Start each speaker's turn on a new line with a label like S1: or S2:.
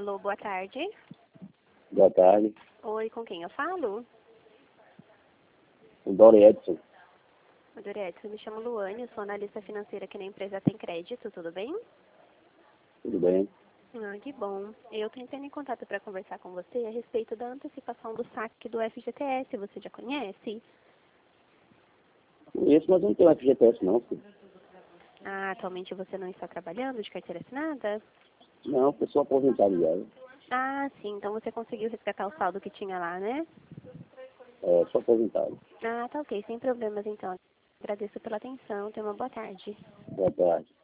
S1: Alô, boa tarde.
S2: Boa tarde.
S1: Oi, com quem eu falo?
S2: O Dori Edson.
S1: Edson, me chamo Luane, eu sou analista financeira aqui na empresa Tem Crédito, tudo bem?
S2: Tudo bem?
S1: Ah, que bom. Eu estou entrando em contato para conversar com você a respeito da antecipação do saque do FGTS, você já conhece?
S2: Conheço, mas não tenho FGTS não, filho.
S1: Ah, atualmente você não está trabalhando de carteira assinada?
S2: Não, eu sou aposentado já.
S1: Ah, sim, então você conseguiu resgatar o saldo que tinha lá, né?
S2: Sou aposentado.
S1: Ah, tá ok, sem problemas então. Agradeço pela atenção, tenha uma boa tarde.
S2: Boa tarde.